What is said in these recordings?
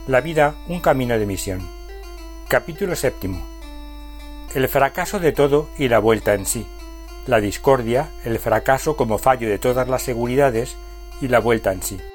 La vida, un camino de misión. Capítulo 7. El fracaso de todo y la vuelta en sí. La discordia, el fracaso como fallo de todas las seguridades y la vuelta en sí.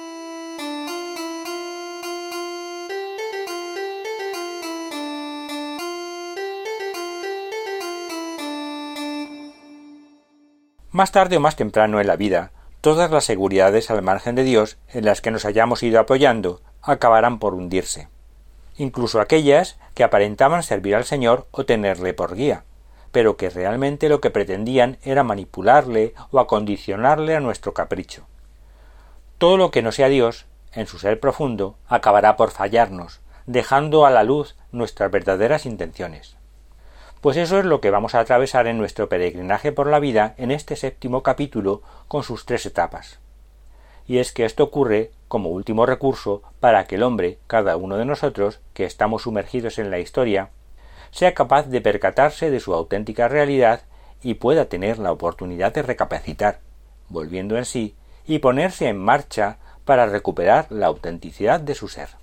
Más tarde o más temprano en la vida, todas las seguridades al margen de Dios en las que nos hayamos ido apoyando acabarán por hundirse. Incluso aquellas que aparentaban servir al Señor o tenerle por guía, pero que realmente lo que pretendían era manipularle o acondicionarle a nuestro capricho. Todo lo que no sea Dios, en su ser profundo, acabará por fallarnos, dejando a la luz nuestras verdaderas intenciones. Pues eso es lo que vamos a atravesar en nuestro peregrinaje por la vida en este 7º capítulo con sus 3 etapas. Y es que esto ocurre como último recurso para que el hombre, cada uno de nosotros, que estamos sumergidos en la historia, sea capaz de percatarse de su auténtica realidad y pueda tener la oportunidad de recapacitar, volviendo en sí, y ponerse en marcha para recuperar la autenticidad de su ser.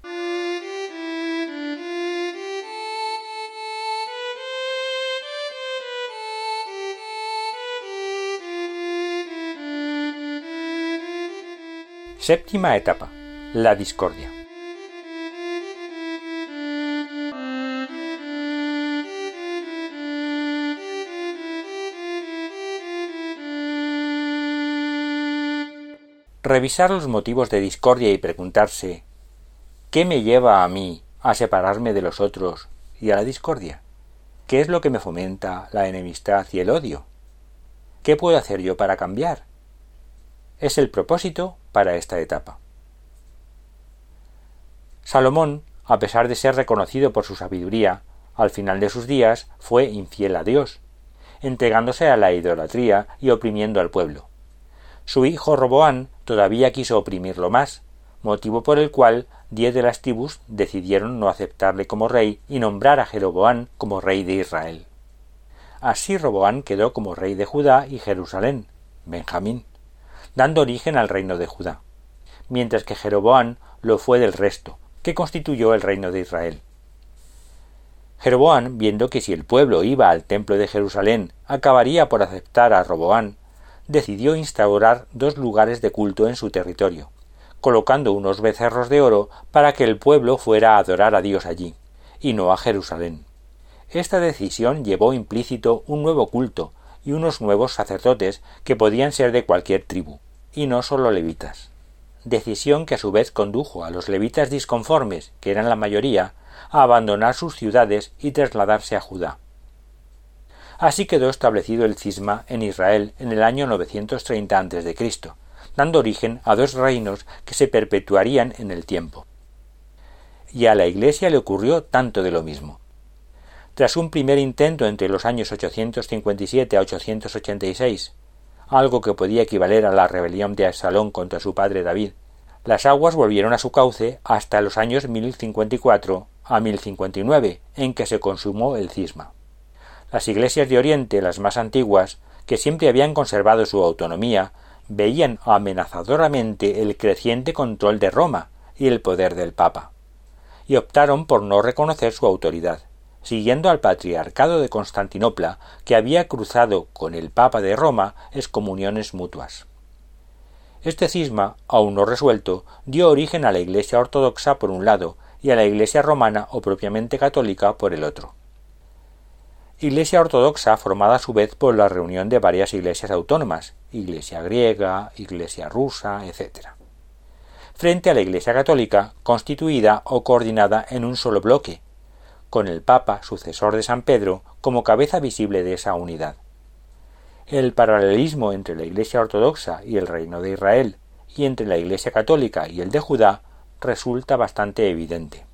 Séptima etapa: la discordia. Revisar los motivos de discordia y preguntarse ¿qué me lleva a mí a separarme de los otros y a la discordia? ¿Qué es lo que me fomenta la enemistad y el odio? ¿Qué puedo hacer yo para cambiar? Es el propósito para esta etapa. Salomón, a pesar de ser reconocido por su sabiduría, al final de sus días fue infiel a Dios, entregándose a la idolatría y oprimiendo al pueblo. Su hijo Roboam todavía quiso oprimirlo más, motivo por el cual 10 de las tribus decidieron no aceptarle como rey y nombrar a Jeroboam como rey de Israel. Así Roboam quedó como rey de Judá y Jerusalén, Benjamín, dando origen al reino de Judá, mientras que Jeroboam lo fue del resto, que constituyó el reino de Israel. Jeroboam, viendo que si el pueblo iba al templo de Jerusalén acabaría por aceptar a Roboam, decidió instaurar 2 lugares de culto en su territorio, colocando unos becerros de oro para que el pueblo fuera a adorar a Dios allí, y no a Jerusalén. Esta decisión llevó implícito un nuevo culto y unos nuevos sacerdotes que podían ser de cualquier tribu, y no sólo levitas. Decisión que a su vez condujo a los levitas disconformes, que eran la mayoría, a abandonar sus ciudades y trasladarse a Judá. Así quedó establecido el cisma en Israel en el año 930 a.C., dando origen a 2 reinos que se perpetuarían en el tiempo. Y a la Iglesia le ocurrió tanto de lo mismo. Tras un primer intento entre los años 857 a 886, algo que podía equivaler a la rebelión de Absalón contra su padre David, las aguas volvieron a su cauce hasta los años 1054 a 1059, en que se consumó el cisma. Las iglesias de Oriente, las más antiguas, que siempre habían conservado su autonomía, veían amenazadoramente el creciente control de Roma y el poder del Papa, y optaron por no reconocer su autoridad, siguiendo al patriarcado de Constantinopla, que había cruzado con el Papa de Roma excomuniones mutuas. Este cisma, aún no resuelto, dio origen a la Iglesia ortodoxa por un lado y a la Iglesia romana o propiamente católica por el otro. Iglesia ortodoxa formada a su vez por la reunión de varias iglesias autónomas, Iglesia griega, Iglesia rusa, etc., frente a la Iglesia católica constituida o coordinada en un solo bloque, con el Papa, sucesor de San Pedro, como cabeza visible de esa unidad. El paralelismo entre la Iglesia ortodoxa y el reino de Israel, y entre la Iglesia católica y el de Judá, resulta bastante evidente.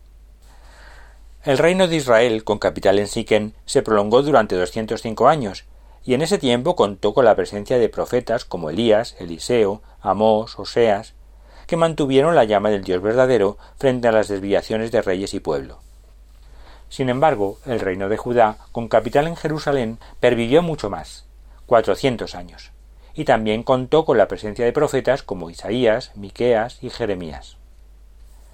El reino de Israel, con capital en Siquén, se prolongó durante 205 años, y en ese tiempo contó con la presencia de profetas como Elías, Eliseo, Amós, Oseas, que mantuvieron la llama del Dios verdadero frente a las desviaciones de reyes y pueblo. Sin embargo, el reino de Judá, con capital en Jerusalén, pervivió mucho más, 400 años, y también contó con la presencia de profetas como Isaías, Miqueas y Jeremías.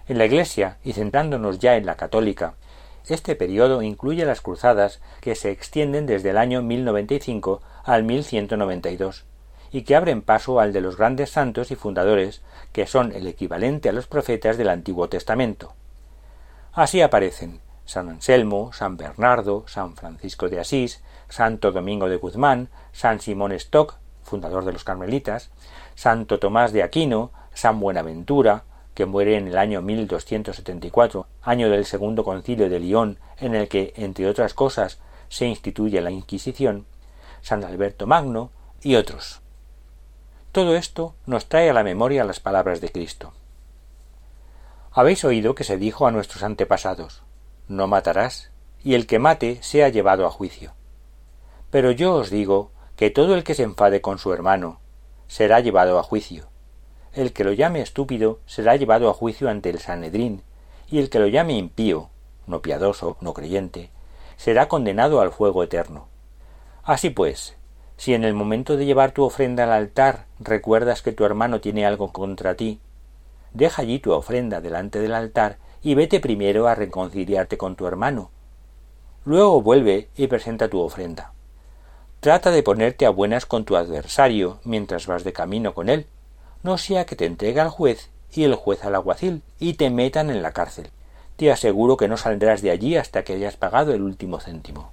En la Iglesia, y centrándonos ya en la católica, este periodo incluye las cruzadas que se extienden desde el año 1095 al 1192 y que abren paso al de los grandes santos y fundadores que son el equivalente a los profetas del Antiguo Testamento. Así aparecen San Anselmo, San Bernardo, San Francisco de Asís, Santo Domingo de Guzmán, San Simón Stock, fundador de los Carmelitas, Santo Tomás de Aquino, San Buenaventura, que muere en el año 1274, año del Segundo Concilio de Lyon, en el que, entre otras cosas, se instituye la Inquisición, San Alberto Magno y otros. Todo esto nos trae a la memoria las palabras de Cristo. Habéis oído que se dijo a nuestros antepasados: no matarás, y el que mate sea llevado a juicio. Pero yo os digo que todo el que se enfade con su hermano será llevado a juicio. El que lo llame estúpido será llevado a juicio ante el Sanedrín, y el que lo llame impío, no piadoso, no creyente, será condenado al fuego eterno. Así pues, si en el momento de llevar tu ofrenda al altar recuerdas que tu hermano tiene algo contra ti, deja allí tu ofrenda delante del altar y vete primero a reconciliarte con tu hermano. Luego vuelve y presenta tu ofrenda. Trata de ponerte a buenas con tu adversario mientras vas de camino con él, no sea que te entregue al juez y el juez al alguacil y te metan en la cárcel. Te aseguro que no saldrás de allí hasta que hayas pagado el último céntimo.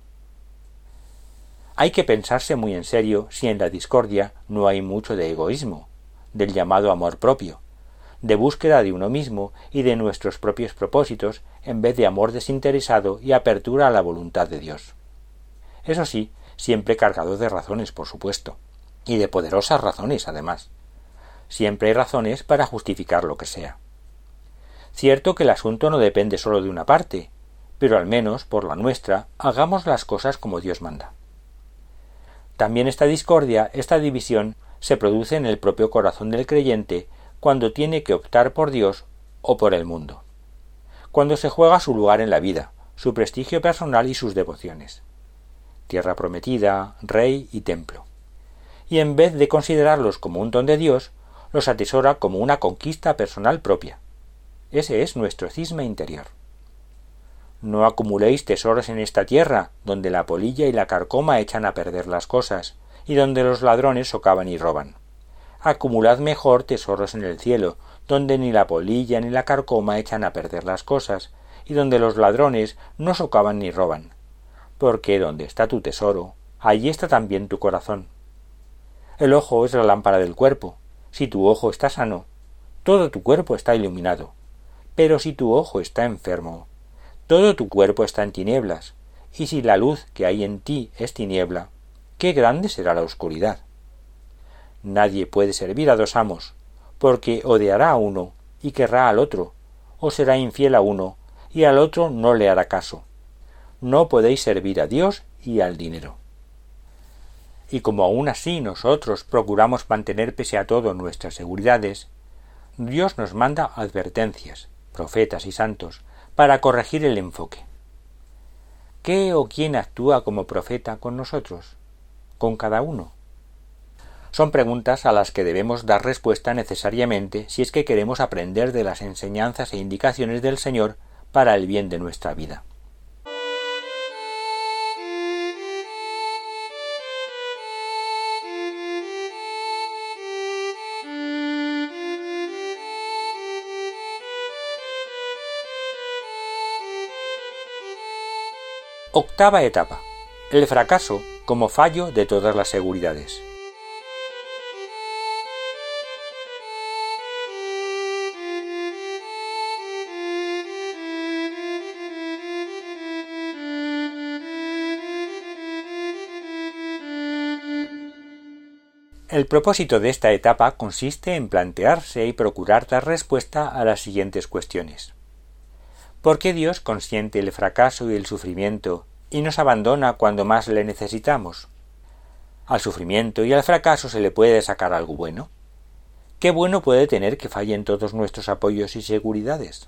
Hay que pensarse muy en serio si en la discordia no hay mucho de egoísmo, del llamado amor propio, de búsqueda de uno mismo y de nuestros propios propósitos en vez de amor desinteresado y apertura a la voluntad de Dios. Eso sí, siempre cargado de razones, por supuesto, y de poderosas razones, además. Siempre hay razones para justificar lo que sea. Cierto que el asunto no depende solo de una parte, pero al menos, por la nuestra, hagamos las cosas como Dios manda. También esta discordia, esta división, se produce en el propio corazón del creyente cuando tiene que optar por Dios o por el mundo, cuando se juega su lugar en la vida, su prestigio personal y sus devociones, tierra prometida, rey y templo, y en vez de considerarlos como un don de Dios, los atesora como una conquista personal propia. Ese es nuestro cisma interior. No acumuléis tesoros en esta tierra, donde la polilla y la carcoma echan a perder las cosas, y donde los ladrones socavan y roban. Acumulad mejor tesoros en el cielo, donde ni la polilla ni la carcoma echan a perder las cosas, y donde los ladrones no socavan ni roban. Porque donde está tu tesoro, allí está también tu corazón. El ojo es la lámpara del cuerpo. Si tu ojo está sano, todo tu cuerpo está iluminado. Pero si tu ojo está enfermo, todo tu cuerpo está en tinieblas, y si la luz que hay en ti es tiniebla, qué grande será la oscuridad. Nadie puede servir a dos amos, porque odiará a uno y querrá al otro, o será infiel a uno y al otro no le hará caso. No podéis servir a Dios y al dinero. Y como aún así nosotros procuramos mantener pese a todo nuestras seguridades, Dios nos manda advertencias, profetas y santos, para corregir el enfoque. ¿Qué o quién actúa como profeta con nosotros? ¿Con cada uno? Son preguntas a las que debemos dar respuesta necesariamente si es que queremos aprender de las enseñanzas e indicaciones del Señor para el bien de nuestra vida. Octava etapa. El fracaso como fallo de todas las seguridades. El propósito de esta etapa consiste en plantearse y procurar dar respuesta a las siguientes cuestiones. ¿Por qué Dios consiente el fracaso y el sufrimiento y nos abandona cuando más le necesitamos? ¿Al sufrimiento y al fracaso se le puede sacar algo bueno? ¿Qué bueno puede tener que fallen todos nuestros apoyos y seguridades?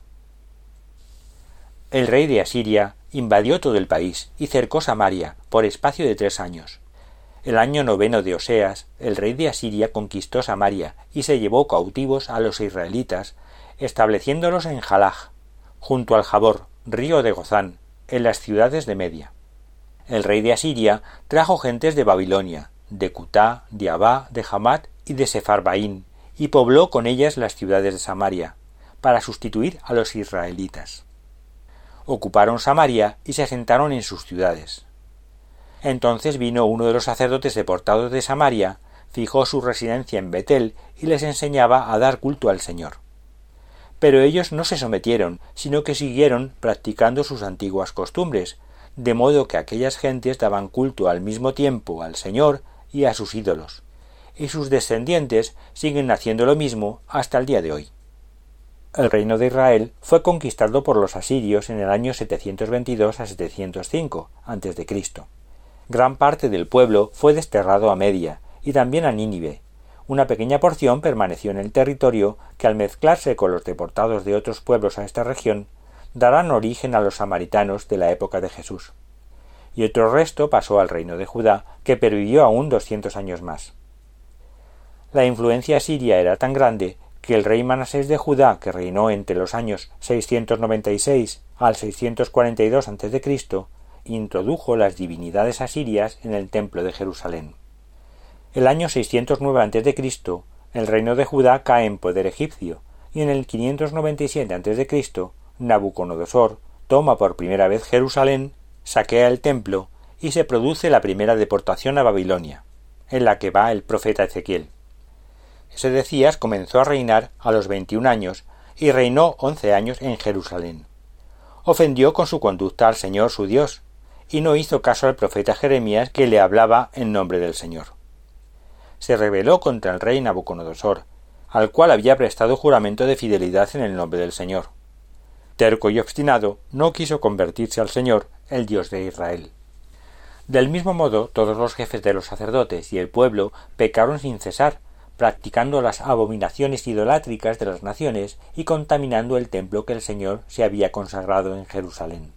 El rey de Asiria invadió todo el país y cercó Samaria por espacio de 3 años. El año 9 de Oseas, el rey de Asiria conquistó Samaria y se llevó cautivos a los israelitas, estableciéndolos en Jalaj, junto al Jabor, río de Gozán, en las ciudades de Media. El rey de Asiria trajo gentes de Babilonia, de Cutá, de Abá, de Hamat y de Sefarbaín, y pobló con ellas las ciudades de Samaria, para sustituir a los israelitas. Ocuparon Samaria y se asentaron en sus ciudades. Entonces vino uno de los sacerdotes deportados de Samaria, fijó su residencia en Betel y les enseñaba a dar culto al Señor. Pero ellos no se sometieron, sino que siguieron practicando sus antiguas costumbres, de modo que aquellas gentes daban culto al mismo tiempo al Señor y a sus ídolos, y sus descendientes siguen haciendo lo mismo hasta el día de hoy. El reino de Israel fue conquistado por los asirios en el año 722 a 705 a.C. Gran parte del pueblo fue desterrado a Media y también a Nínive. Una pequeña porción permaneció en el territorio que, al mezclarse con los deportados de otros pueblos a esta región, darán origen a los samaritanos de la época de Jesús. Y otro resto pasó al reino de Judá, que pervivió aún 200 años más. La influencia asiria era tan grande que el rey Manasés de Judá, que reinó entre los años 696 al 642 a.C., introdujo las divinidades asirias en el templo de Jerusalén. El año 609 a.C., el reino de Judá cae en poder egipcio, y en el 597 a.C., Nabucodonosor toma por primera vez Jerusalén, saquea el templo y se produce la primera deportación a Babilonia, en la que va el profeta Ezequiel. Sedecías comenzó a reinar a los 21 años y reinó 11 años en Jerusalén. Ofendió con su conducta al Señor su Dios, y no hizo caso al profeta Jeremías, que le hablaba en nombre del Señor. Se rebeló contra el rey Nabucodonosor, al cual había prestado juramento de fidelidad en el nombre del Señor. Terco y obstinado, no quiso convertirse al Señor, el Dios de Israel. Del mismo modo, todos los jefes de los sacerdotes y el pueblo pecaron sin cesar, practicando las abominaciones idolátricas de las naciones y contaminando el templo que el Señor se había consagrado en Jerusalén.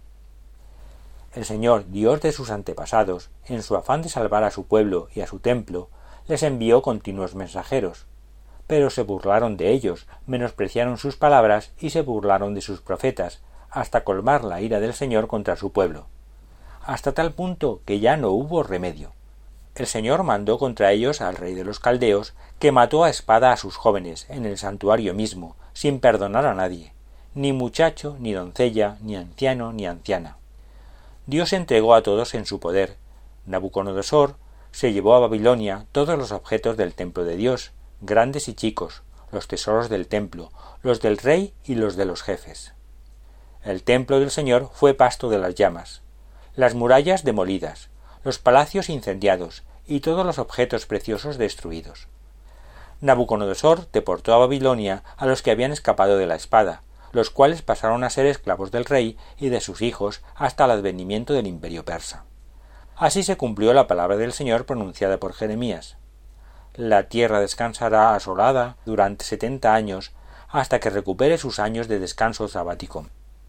El Señor, Dios de sus antepasados, en su afán de salvar a su pueblo y a su templo, les envió continuos mensajeros, pero se burlaron de ellos, menospreciaron sus palabras y se burlaron de sus profetas, hasta colmar la ira del Señor contra su pueblo, hasta tal punto que ya no hubo remedio. El Señor mandó contra ellos al rey de los caldeos, que mató a espada a sus jóvenes en el santuario mismo, sin perdonar a nadie, ni muchacho, ni doncella, ni anciano, ni anciana. Dios entregó a todos en su poder. Nabucodonosor se llevó a Babilonia todos los objetos del templo de Dios, grandes y chicos, los tesoros del templo, los del rey y los de los jefes. El templo del Señor fue pasto de las llamas, las murallas demolidas, los palacios incendiados y todos los objetos preciosos destruidos. Nabucodonosor deportó a Babilonia a los que habían escapado de la espada, los cuales pasaron a ser esclavos del rey y de sus hijos hasta el advenimiento del imperio persa. Así se cumplió la palabra del Señor pronunciada por Jeremías. La tierra descansará asolada durante 70 años hasta que recupere sus años de descanso sabático.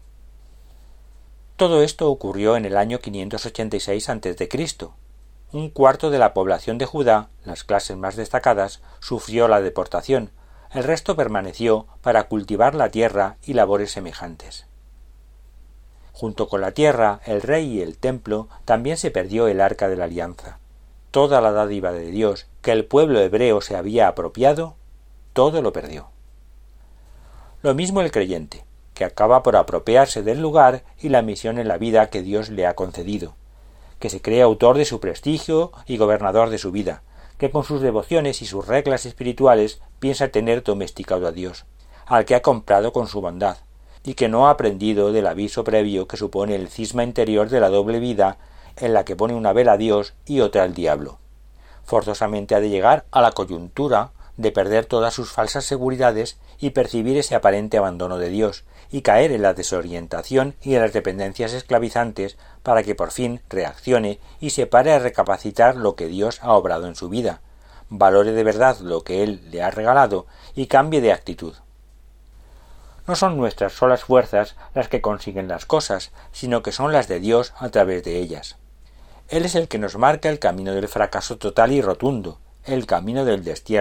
Todo esto ocurrió en el año 586 a.C. Un cuarto de la población de Judá, las clases más destacadas, sufrió la deportación, el resto permaneció para cultivar la tierra y labores semejantes. Junto con la tierra, el rey y el templo, también se perdió el arca de la alianza. Toda la dádiva de Dios que el pueblo hebreo se había apropiado, todo lo perdió. Lo mismo el creyente, que acaba por apropiarse del lugar y la misión en la vida que Dios le ha concedido, que se cree autor de su prestigio y gobernador de su vida, que con sus devociones y sus reglas espirituales piensa tener domesticado a Dios, al que ha comprado con su bondad, y que no ha aprendido del aviso previo que supone el cisma interior de la doble vida en la que pone una vela a Dios y otra al diablo. Forzosamente ha de llegar a la coyuntura de perder todas sus falsas seguridades y percibir ese aparente abandono de Dios, y caer en la desorientación y en las dependencias esclavizantes para que por fin reaccione y se pare a recapacitar lo que Dios ha obrado en su vida, valore de verdad lo que Él le ha regalado y cambie de actitud. No son nuestras solas fuerzas las que consiguen las cosas, sino que son las de Dios a través de ellas. Él es el que nos marca el camino del fracaso total y rotundo, el camino del destierro,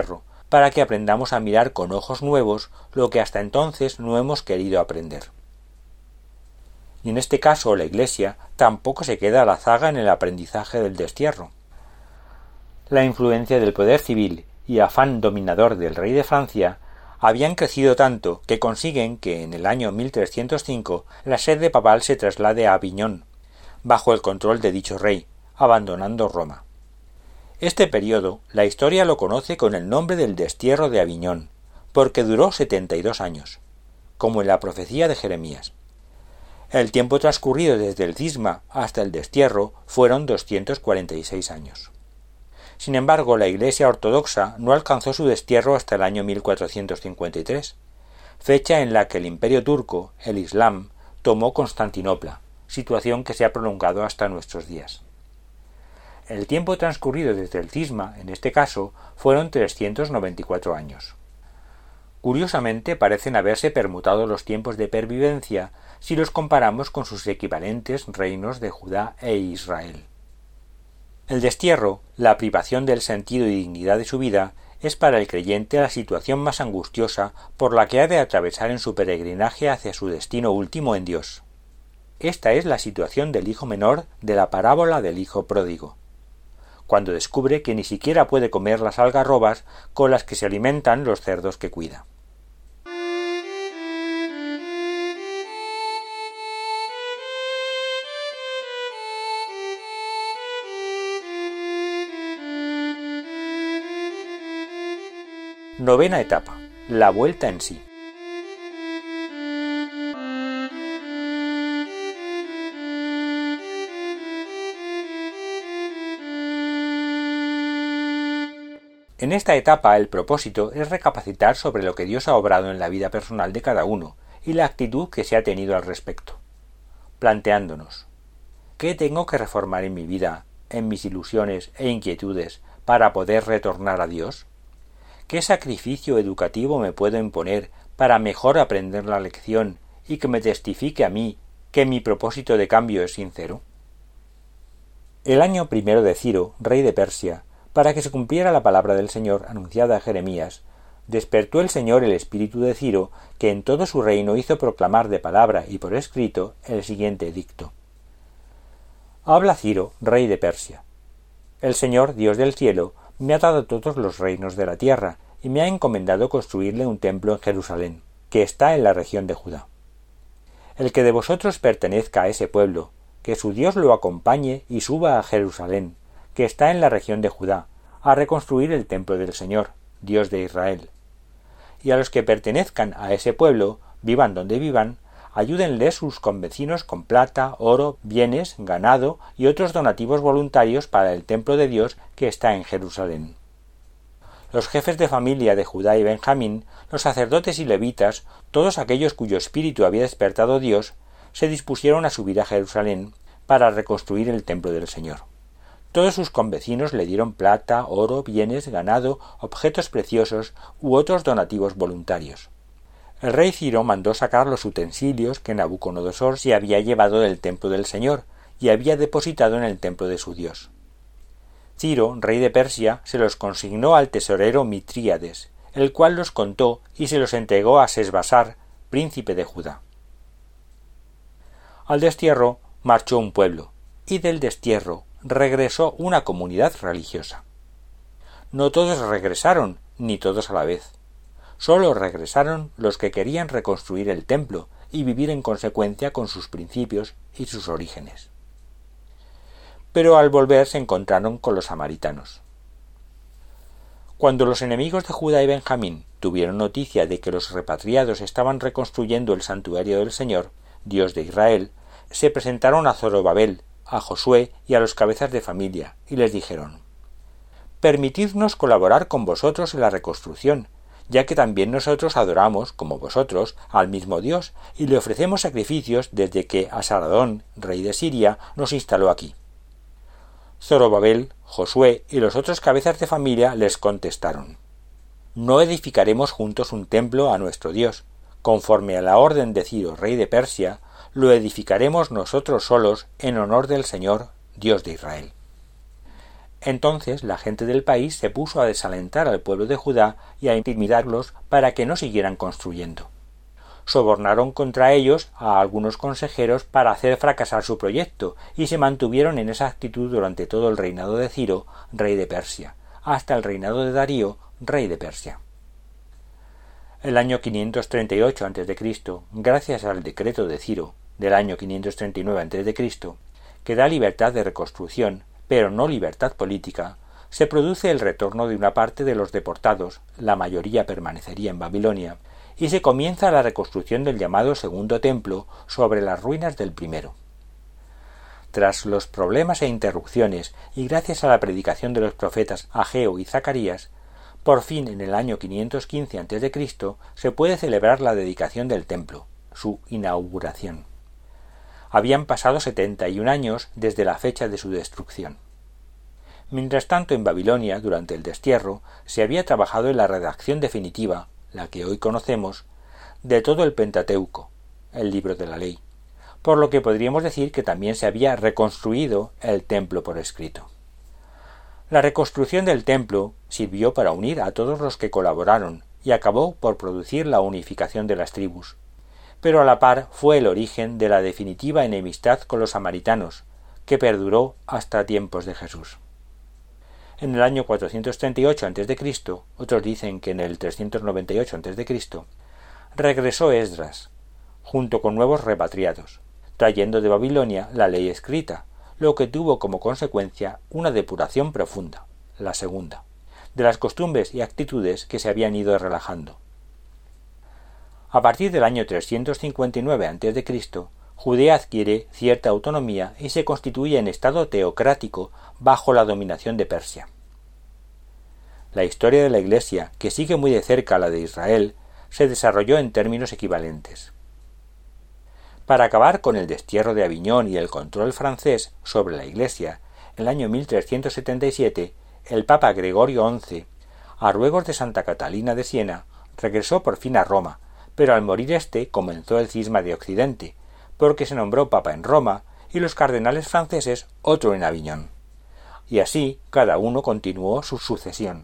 para que aprendamos a mirar con ojos nuevos lo que hasta entonces no hemos querido aprender. Y en este caso la Iglesia tampoco se queda a la zaga en el aprendizaje del destierro. La influencia del poder civil y afán dominador del rey de Francia habían crecido tanto que consiguen que en el año 1305 la sede papal se traslade a Aviñón, bajo el control de dicho rey, abandonando Roma. Este periodo la historia lo conoce con el nombre del destierro de Aviñón, porque duró 72 años, como en la profecía de Jeremías. El tiempo transcurrido desde el cisma hasta el destierro fueron 246 años. Sin embargo, la Iglesia ortodoxa no alcanzó su destierro hasta el año 1453, fecha en la que el Imperio turco, el Islam, tomó Constantinopla, situación que se ha prolongado hasta nuestros días. El tiempo transcurrido desde el cisma, en este caso, fueron 394 años. Curiosamente parecen haberse permutado los tiempos de pervivencia si los comparamos con sus equivalentes reinos de Judá e Israel. El destierro, la privación del sentido y dignidad de su vida, es para el creyente la situación más angustiosa por la que ha de atravesar en su peregrinaje hacia su destino último en Dios. Esta es la situación del hijo menor de la parábola del hijo pródigo, cuando descubre que ni siquiera puede comer las algarrobas con las que se alimentan los cerdos que cuida. Novena etapa: la vuelta en sí. En esta etapa el propósito es recapacitar sobre lo que Dios ha obrado en la vida personal de cada uno y la actitud que se ha tenido al respecto, planteándonos: ¿qué tengo que reformar en mi vida, en mis ilusiones e inquietudes para poder retornar a Dios? ¿Qué sacrificio educativo me puedo imponer para mejor aprender la lección y que me testifique a mí que mi propósito de cambio es sincero? El año primero de Ciro, rey de Persia, para que se cumpliera la palabra del Señor anunciada a Jeremías, despertó el Señor el espíritu de Ciro, que en todo su reino hizo proclamar de palabra y por escrito el siguiente edicto. Habla Ciro, rey de Persia. El Señor, Dios del cielo, me ha dado todos los reinos de la tierra, y me ha encomendado construirle un templo en Jerusalén, que está en la región de Judá. El que de vosotros pertenezca a ese pueblo, que su Dios lo acompañe y suba a Jerusalén, que está en la región de Judá, a reconstruir el templo del Señor, Dios de Israel. Y a los que pertenezcan a ese pueblo, vivan donde vivan, ayúdenles sus convecinos con plata, oro, bienes, ganado y otros donativos voluntarios para el templo de Dios que está en Jerusalén. Los jefes de familia de Judá y Benjamín, los sacerdotes y levitas, todos aquellos cuyo espíritu había despertado Dios, se dispusieron a subir a Jerusalén para reconstruir el templo del Señor. Todos sus convecinos le dieron plata, oro, bienes, ganado, objetos preciosos u otros donativos voluntarios. El rey Ciro mandó sacar los utensilios que Nabucodonosor se había llevado del templo del Señor y había depositado en el templo de su Dios. Ciro, rey de Persia, se los consignó al tesorero Mitríades, el cual los contó y se los entregó a Sesbasar, príncipe de Judá. Al destierro marchó un pueblo, y del destierro regresó una comunidad religiosa. No todos regresaron, ni todos a la vez. Sólo regresaron los que querían reconstruir el templo y vivir en consecuencia con sus principios y sus orígenes. Pero al volver se encontraron con los samaritanos. Cuando los enemigos de Judá y Benjamín tuvieron noticia de que los repatriados estaban reconstruyendo el santuario del Señor, Dios de Israel, se presentaron a Zorobabel, a Josué y a los cabezas de familia, y les dijeron: «Permitidnos colaborar con vosotros en la reconstrucción, ya que también nosotros adoramos, como vosotros, al mismo Dios, y le ofrecemos sacrificios desde que Asaradón, rey de Siria, nos instaló aquí». Zorobabel, Josué y los otros cabezas de familia les contestaron: «No edificaremos juntos un templo a nuestro Dios. Conforme a la orden de Ciro, rey de Persia, lo edificaremos nosotros solos en honor del Señor, Dios de Israel». Entonces la gente del país se puso a desalentar al pueblo de Judá y a intimidarlos para que no siguieran construyendo. Sobornaron contra ellos a algunos consejeros para hacer fracasar su proyecto y se mantuvieron en esa actitud durante todo el reinado de Ciro, rey de Persia, hasta el reinado de Darío, rey de Persia. El año 538 a.C., gracias al decreto de Ciro del año 539 a.C., que da libertad de reconstrucción, pero no libertad política, se produce el retorno de una parte de los deportados, la mayoría permanecería en Babilonia, y se comienza la reconstrucción del llamado Segundo Templo sobre las ruinas del primero. Tras los problemas e interrupciones, y gracias a la predicación de los profetas Ageo y Zacarías, por fin en el año 515 a.C. se puede celebrar la dedicación del templo, su inauguración. Habían pasado 71 años desde la fecha de su destrucción. Mientras tanto, en Babilonia, durante el destierro, se había trabajado en la redacción definitiva, la que hoy conocemos, de todo el Pentateuco, el libro de la ley, por lo que podríamos decir que también se había reconstruido el templo por escrito. La reconstrucción del templo sirvió para unir a todos los que colaboraron y acabó por producir la unificación de las tribus, pero a la par fue el origen de la definitiva enemistad con los samaritanos, que perduró hasta tiempos de Jesús. En el año 438 a.C., otros dicen que en el 398 a.C., regresó Esdras, junto con nuevos repatriados, trayendo de Babilonia la ley escrita, lo que tuvo como consecuencia una depuración profunda, la segunda, de las costumbres y actitudes que se habían ido relajando. A partir del año 359 a.C., Judea adquiere cierta autonomía y se constituye en estado teocrático bajo la dominación de Persia. La historia de la Iglesia, que sigue muy de cerca a la de Israel, se desarrolló en términos equivalentes. Para acabar con el destierro de Aviñón y el control francés sobre la Iglesia, en el año 1377, el Papa Gregorio XI, a ruegos de Santa Catalina de Siena, regresó por fin a Roma, pero al morir éste comenzó el cisma de Occidente, porque se nombró Papa en Roma y los cardenales franceses otro en Aviñón. Y así cada uno continuó su sucesión.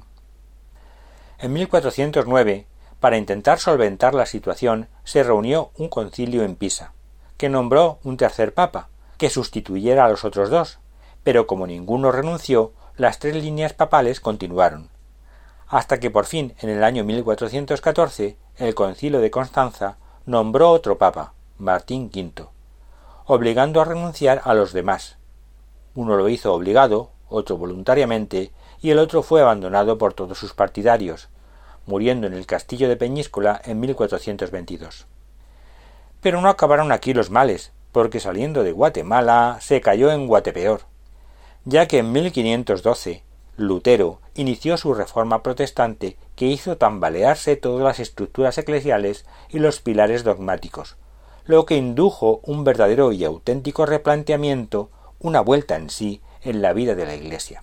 En 1409, para intentar solventar la situación, se reunió un concilio en Pisa, que nombró un tercer papa, que sustituyera a los otros dos, pero como ninguno renunció, las tres líneas papales continuaron, hasta que por fin, en el año 1414, el concilio de Constanza nombró otro papa, Martín V, obligando a renunciar a los demás. Uno lo hizo obligado, otro voluntariamente, y el otro fue abandonado por todos sus partidarios, muriendo en el castillo de Peñíscola en 1422. Pero no acabaron aquí los males, porque saliendo de Guatemala se cayó en Guatepeor, ya que en 1512 Lutero inició su reforma protestante que hizo tambalearse todas las estructuras eclesiales y los pilares dogmáticos, lo que indujo un verdadero y auténtico replanteamiento, una vuelta en sí en la vida de la Iglesia.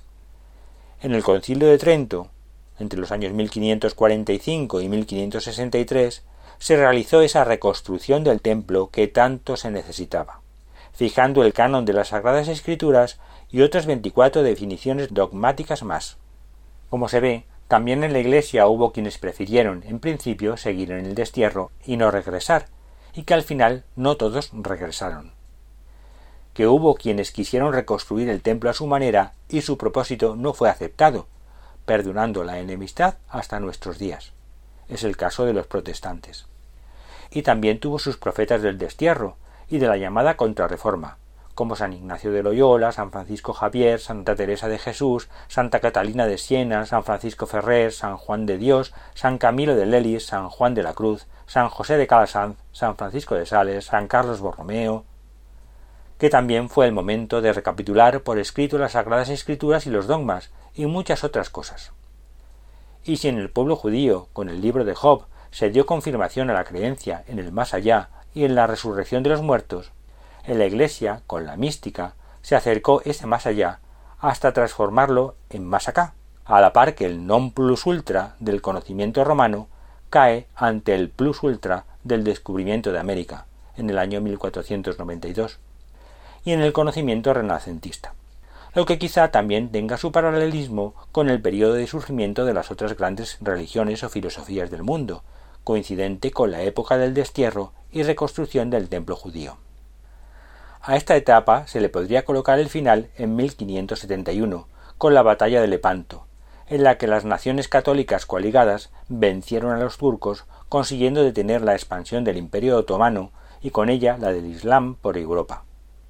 En el Concilio de Trento, entre los años 1545 y 1563, se realizó esa reconstrucción del templo que tanto se necesitaba, fijando el canon de las Sagradas Escrituras y otras 24 definiciones dogmáticas más. Como se ve, también en la Iglesia hubo quienes prefirieron, en principio, seguir en el destierro y no regresar, y que al final no todos regresaron. Que hubo quienes quisieron reconstruir el templo a su manera y su propósito no fue aceptado, perdurando la enemistad hasta nuestros días. Es el caso de los protestantes. Y también tuvo sus profetas del destierro y de la llamada contrarreforma, como San Ignacio de Loyola, San Francisco Javier, Santa Teresa de Jesús, Santa Catalina de Siena, San Francisco Ferrer, San Juan de Dios, San Camilo de Lelis, San Juan de la Cruz, San José de Calasanz, San Francisco de Sales, San Carlos Borromeo, que también fue el momento de recapitular por escrito las Sagradas Escrituras y los dogmas, y muchas otras cosas. Y si en el pueblo judío, con el libro de Job, se dio confirmación a la creencia en el más allá y en la resurrección de los muertos, en la Iglesia, con la mística, se acercó ese más allá hasta transformarlo en más acá, a la par que el non plus ultra del conocimiento romano cae ante el plus ultra del descubrimiento de América, en el año 1492, y en el conocimiento renacentista. lo que quizá también tenga su paralelismo con el periodo de surgimiento de las otras grandes religiones o filosofías del mundo, coincidente con la época del destierro y reconstrucción del templo judío. A esta etapa se le podría colocar el final en 1571, con la batalla de Lepanto, en la que las naciones católicas coaligadas vencieron a los turcos, consiguiendo detener la expansión del Imperio otomano y con ella la del Islam por Europa.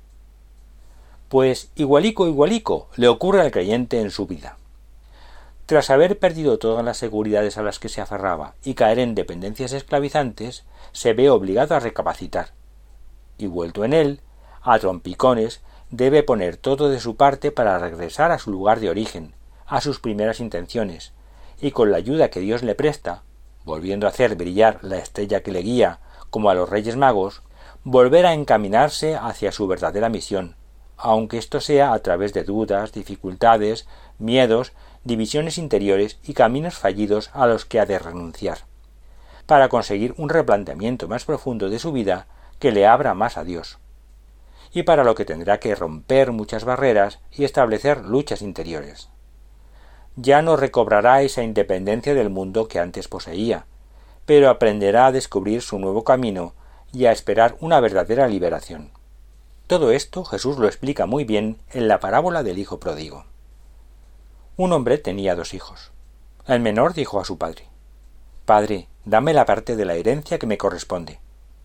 Pues igualico le ocurre al creyente en su vida. Tras haber perdido todas las seguridades a las que se aferraba y caer en dependencias esclavizantes, se ve obligado a recapacitar. Y vuelto en él, a trompicones, debe poner todo de su parte para regresar a su lugar de origen, a sus primeras intenciones, y con la ayuda que Dios le presta, volviendo a hacer brillar la estrella que le guía, como a los Reyes Magos, volver a encaminarse hacia su verdadera misión, aunque esto sea a través de dudas, dificultades, miedos, divisiones interiores y caminos fallidos a los que ha de renunciar, para conseguir un replanteamiento más profundo de su vida que le abra más a Dios, y para lo que tendrá que romper muchas barreras y establecer luchas interiores. Ya no recobrará esa independencia del mundo que antes poseía, pero aprenderá a descubrir su nuevo camino y a esperar una verdadera liberación. Todo esto Jesús lo explica muy bien en la parábola del hijo pródigo. Un hombre tenía 2 hijos. El menor dijo a su padre: «Padre, dame la parte de la herencia que me corresponde».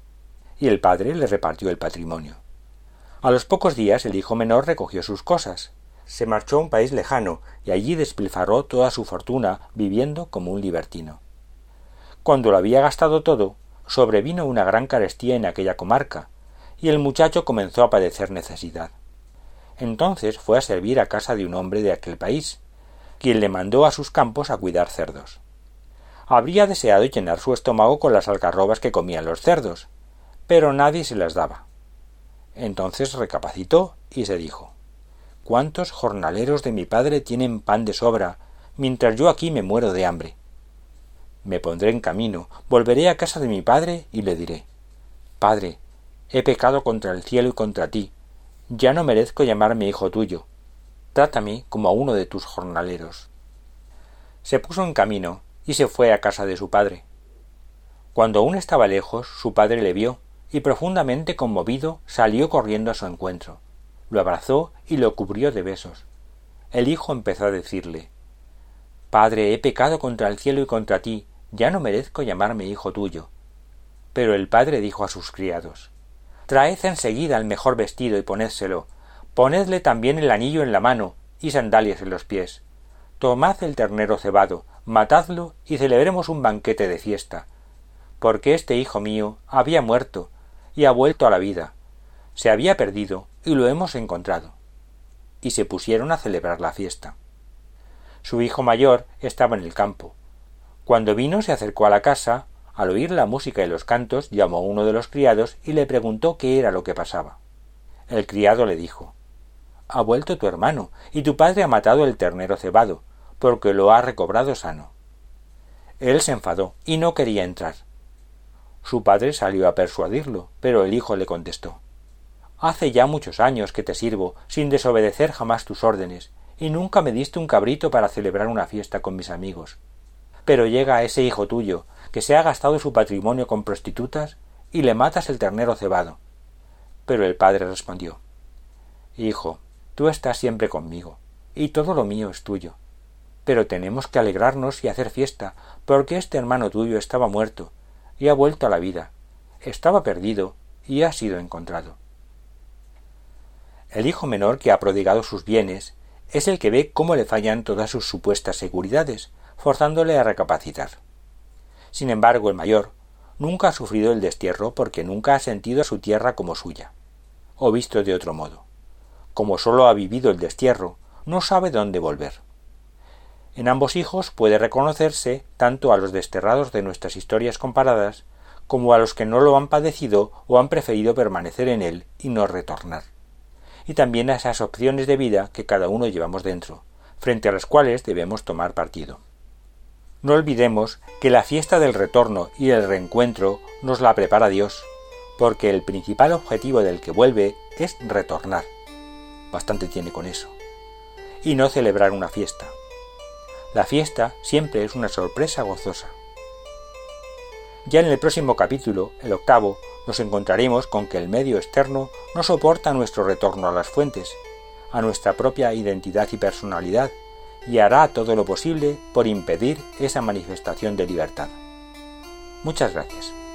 Y el padre le repartió el patrimonio. A los pocos días el hijo menor recogió sus cosas, se marchó a un país lejano y allí despilfarró toda su fortuna viviendo como un libertino. Cuando lo había gastado todo, sobrevino una gran carestía en aquella comarca, y el muchacho comenzó a padecer necesidad. Entonces fue a servir a casa de un hombre de aquel país, quien le mandó a sus campos a cuidar cerdos. Habría deseado llenar su estómago con las algarrobas que comían los cerdos, pero nadie se las daba. Entonces recapacitó y se dijo: «¿Cuántos jornaleros de mi padre tienen pan de sobra, mientras yo aquí me muero de hambre? Me pondré en camino, volveré a casa de mi padre y le diré: Padre, he pecado contra el cielo y contra ti, ya no merezco llamarme hijo tuyo, trátame como a uno de tus jornaleros». Se puso en camino y se fue a casa de su padre. Cuando aún estaba lejos, su padre le vio y profundamente conmovido salió corriendo a su encuentro. Lo abrazó y lo cubrió de besos. El hijo empezó a decirle: «Padre, he pecado contra el cielo y contra ti, ya no merezco llamarme hijo tuyo». Pero el padre dijo a sus criados: «Traed enseguida el mejor vestido y ponédselo, ponedle también el anillo en la mano y sandalias en los pies. Tomad el ternero cebado, matadlo y celebremos un banquete de fiesta, porque este hijo mío había muerto y ha vuelto a la vida, se había perdido y lo hemos encontrado». Y se pusieron a celebrar la fiesta. Su hijo mayor estaba en el campo. Cuando vino se acercó a la casa, al oír la música y los cantos llamó a uno de los criados y le preguntó qué era lo que pasaba. El criado le dijo: «Ha vuelto tu hermano, y tu padre ha matado el ternero cebado, porque lo ha recobrado sano». Él se enfadó y no quería entrar. Su padre salió a persuadirlo, pero el hijo le contestó: «Hace ya muchos años que te sirvo, sin desobedecer jamás tus órdenes, y nunca me diste un cabrito para celebrar una fiesta con mis amigos. Pero llega ese hijo tuyo, que se ha gastado su patrimonio con prostitutas, y le matas el ternero cebado». Pero el padre respondió: «Hijo, tú estás siempre conmigo, y todo lo mío es tuyo. Pero tenemos que alegrarnos y hacer fiesta, porque este hermano tuyo estaba muerto, y ha vuelto a la vida, estaba perdido, y ha sido encontrado». El hijo menor, que ha prodigado sus bienes, es el que ve cómo le fallan todas sus supuestas seguridades, forzándole a recapacitar. Sin embargo, el mayor nunca ha sufrido el destierro porque nunca ha sentido a su tierra como suya. O visto de otro modo, como sólo ha vivido el destierro, no sabe dónde volver. En ambos hijos puede reconocerse tanto a los desterrados de nuestras historias comparadas como a los que no lo han padecido o han preferido permanecer en él y no retornar. Y también a esas opciones de vida que cada uno llevamos dentro, frente a las cuales debemos tomar partido. No olvidemos que la fiesta del retorno y el reencuentro nos la prepara Dios, porque el principal objetivo del que vuelve es retornar. Bastante tiene con eso. y no celebrar una fiesta. La fiesta siempre es una sorpresa gozosa. Ya en el próximo capítulo, el 8º, nos encontraremos con que el medio externo no soporta nuestro retorno a las fuentes, a nuestra propia identidad y personalidad, y hará todo lo posible por impedir esa manifestación de libertad. Muchas gracias.